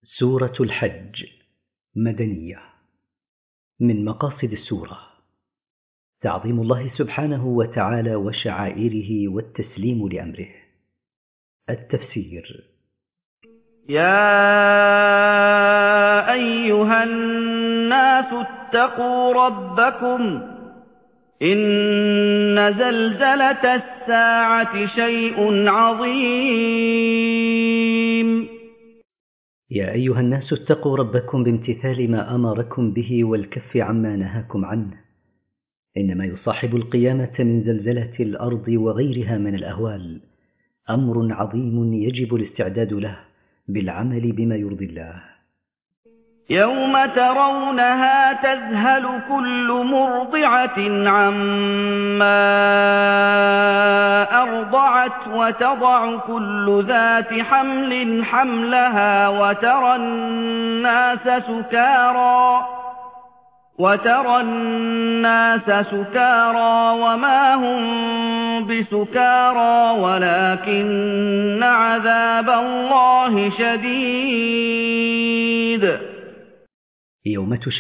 سورة الحج مدنية. من مقاصد السورة تعظيم الله سبحانه وتعالى وشعائره والتسليم لأمره. التفسير: يا أيها الناس اتقوا ربكم إن زلزلة الساعة شيء عظيم. يا أيها الناس اتقوا ربكم بامتثال ما أمركم به والكف عما نهاكم عنه. إنما يصاحب القيامة من زلزلة الأرض وغيرها من الأهوال أمر عظيم يجب الاستعداد له بالعمل بما يرضي الله. يوم ترونها تذهل كل مرضعة عما أرضعت وتضع كل ذات حمل حملها وترى الناس سكارى وما هم بسكارى ولكن عذاب الله شديد. يوم